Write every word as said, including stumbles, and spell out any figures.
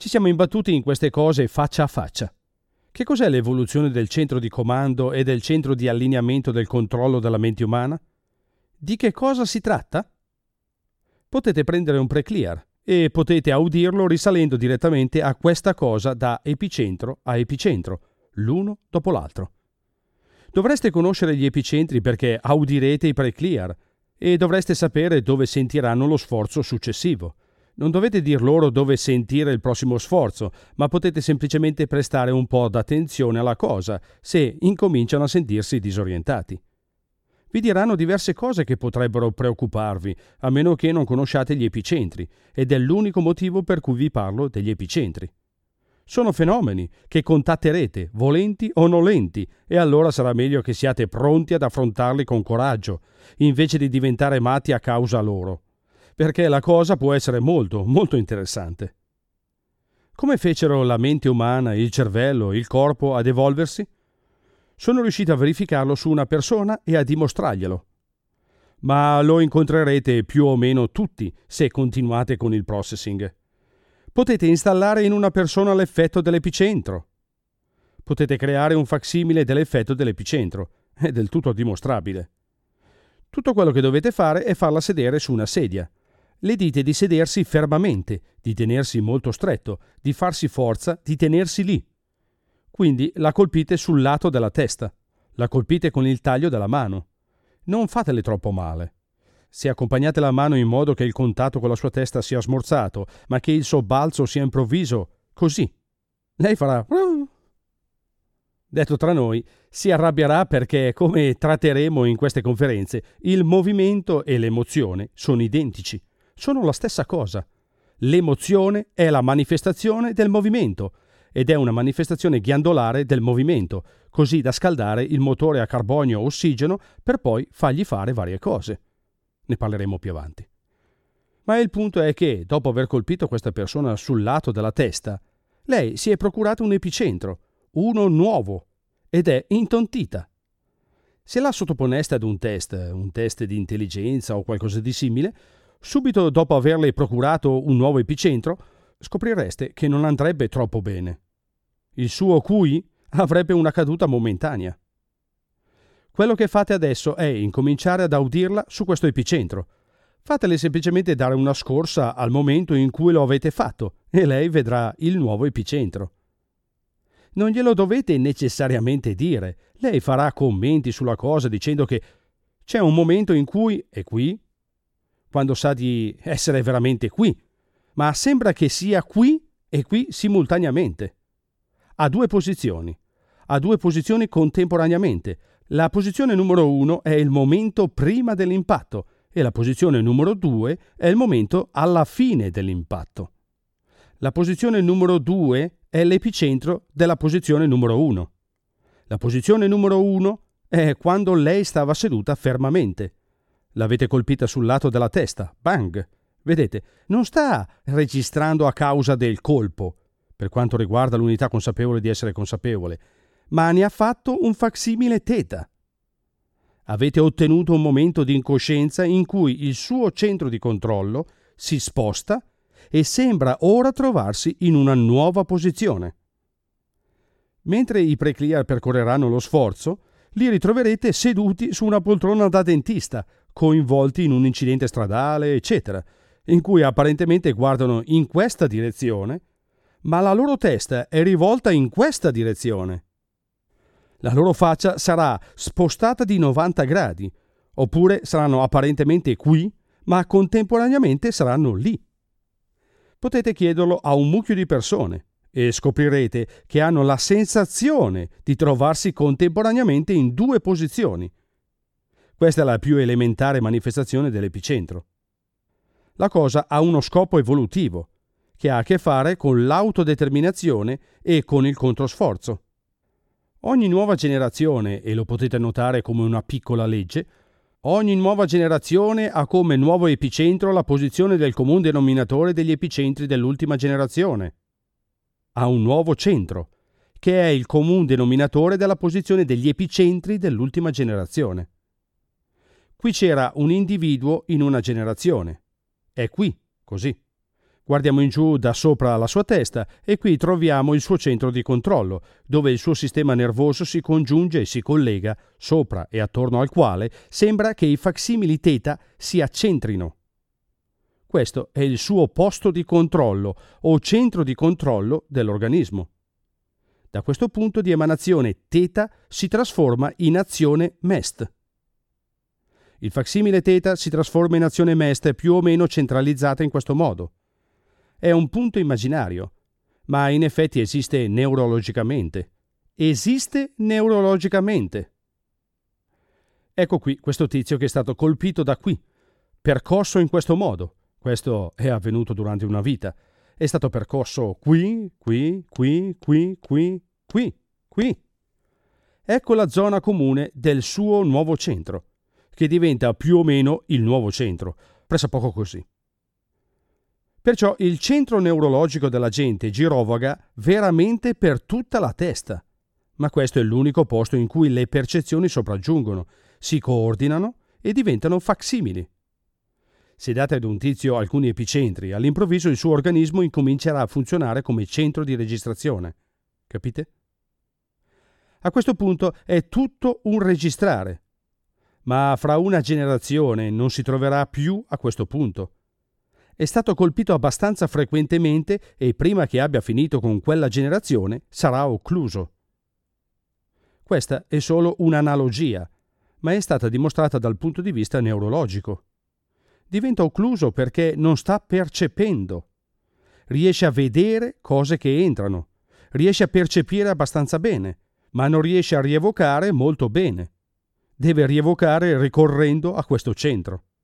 Ci siamo imbattuti in queste cose faccia a faccia. Che cos'è l'evoluzione del centro di comando e del centro di allineamento del controllo della mente umana? Di che cosa si tratta? Potete prendere un preclear e potete audirlo risalendo direttamente a questa cosa da epicentro a epicentro, l'uno dopo l'altro. Dovreste conoscere gli epicentri perché audirete i preclear e dovreste sapere dove sentiranno lo sforzo successivo. Non dovete dir loro dove sentire il prossimo sforzo, ma potete semplicemente prestare un po' d'attenzione alla cosa se incominciano a sentirsi disorientati. Vi diranno diverse cose che potrebbero preoccuparvi, a meno che non conosciate gli epicentri, ed è l'unico motivo per cui vi parlo degli epicentri. Sono fenomeni che contatterete, volenti o nolenti, e allora sarà meglio che siate pronti ad affrontarli con coraggio, invece di diventare matti a causa loro, perché la cosa può essere molto, molto interessante. Come fecero la mente umana, il cervello, il corpo ad evolversi? Sono riuscito a verificarlo su una persona e a dimostrarglielo. Ma lo incontrerete più o meno tutti se continuate con il processing. Potete installare in una persona l'effetto dell'epicentro. Potete creare un facsimile dell'effetto dell'epicentro. È del tutto dimostrabile. Tutto quello che dovete fare è farla sedere su una sedia. Le dite di sedersi fermamente, di tenersi molto stretto, di farsi forza, di tenersi lì. Quindi la colpite sul lato della testa, la colpite con il taglio della mano. Non fatele troppo male. Se accompagnate la mano in modo che il contatto con la sua testa sia smorzato, ma che il sobbalzo sia improvviso, così, lei farà... Detto tra noi, si arrabbierà perché, come tratteremo in queste conferenze, il movimento e l'emozione sono identici, sono la stessa cosa. L'emozione è la manifestazione del movimento, ed è una manifestazione ghiandolare del movimento, così da scaldare il motore a carbonio o ossigeno per poi fargli fare varie cose. Ne parleremo più avanti. Ma il punto è che, dopo aver colpito questa persona sul lato della testa, lei si è procurato un epicentro, uno nuovo, ed è intontita. Se la sottoponeste ad un test, un test di intelligenza o qualcosa di simile, subito dopo averle procurato un nuovo epicentro, scoprireste che non andrebbe troppo bene. Il suo Q I avrebbe una caduta momentanea. Quello che fate adesso è incominciare ad audirla su questo epicentro. Fatele semplicemente dare una scorsa al momento in cui lo avete fatto e lei vedrà il nuovo epicentro. Non glielo dovete necessariamente dire. Lei farà commenti sulla cosa dicendo che c'è un momento in cui è qui, quando sa di essere veramente qui, ma sembra che sia qui e qui simultaneamente. Ha due posizioni, ha due posizioni contemporaneamente. La posizione numero uno è il momento prima dell'impatto e la posizione numero due è il momento alla fine dell'impatto. La posizione numero due è l'epicentro della posizione numero uno. La posizione numero uno è quando lei stava seduta fermamente. L'avete colpita sul lato della testa, bang! Vedete, non sta registrando a causa del colpo, per quanto riguarda l'unità consapevole di essere consapevole, ma ne ha fatto un facsimile teta. Avete ottenuto un momento di incoscienza in cui il suo centro di controllo si sposta e sembra ora trovarsi in una nuova posizione. Mentre i preclear percorreranno lo sforzo, li ritroverete seduti su una poltrona da dentista, coinvolti in un incidente stradale, eccetera, in cui apparentemente guardano in questa direzione, ma la loro testa è rivolta in questa direzione. La loro faccia sarà spostata di novanta gradi, oppure saranno apparentemente qui, ma contemporaneamente saranno lì. Potete chiederlo a un mucchio di persone e scoprirete che hanno la sensazione di trovarsi contemporaneamente in due posizioni. Questa è la più elementare manifestazione dell'epicentro. La cosa ha uno scopo evolutivo, che ha a che fare con l'autodeterminazione e con il controsforzo. Ogni nuova generazione, e lo potete notare come una piccola legge, ogni nuova generazione ha come nuovo epicentro la posizione del comune denominatore degli epicentri dell'ultima generazione. Ha un nuovo centro, che è il comune denominatore della posizione degli epicentri dell'ultima generazione. Qui c'era un individuo in una generazione. È qui, così. Guardiamo in giù da sopra la sua testa e qui troviamo il suo centro di controllo, dove il suo sistema nervoso si congiunge e si collega, sopra e attorno al quale sembra che i facsimili θ si accentrino. Questo è il suo posto di controllo o centro di controllo dell'organismo. Da questo punto di emanazione θ si trasforma in azione M E S T. Il facsimile θ si trasforma in azione M E S T più o meno centralizzata in questo modo. È un punto immaginario, ma in effetti esiste neurologicamente. Esiste neurologicamente. Ecco qui questo tizio che è stato colpito da qui, percosso in questo modo. Questo è avvenuto durante una vita. È stato percosso qui, qui, qui, qui, qui, qui, qui. Ecco la zona comune del suo nuovo centro, che diventa più o meno il nuovo centro, pressappoco così. Perciò il centro neurologico della gente girovaga veramente per tutta la testa, ma questo è l'unico posto in cui le percezioni sopraggiungono, si coordinano e diventano facsimili. Se date ad un tizio alcuni epicentri, all'improvviso il suo organismo incomincerà a funzionare come centro di registrazione. Capite? A questo punto è tutto un registrare, ma fra una generazione non si troverà più a questo punto. È stato colpito abbastanza frequentemente e prima che abbia finito con quella generazione sarà occluso. Questa è solo un'analogia, ma è stata dimostrata dal punto di vista neurologico. Diventa occluso perché non sta percependo. Riesce a vedere cose che entrano, riesce a percepire abbastanza bene, ma non riesce a rievocare molto bene. Deve rievocare ricorrendo a questo centro.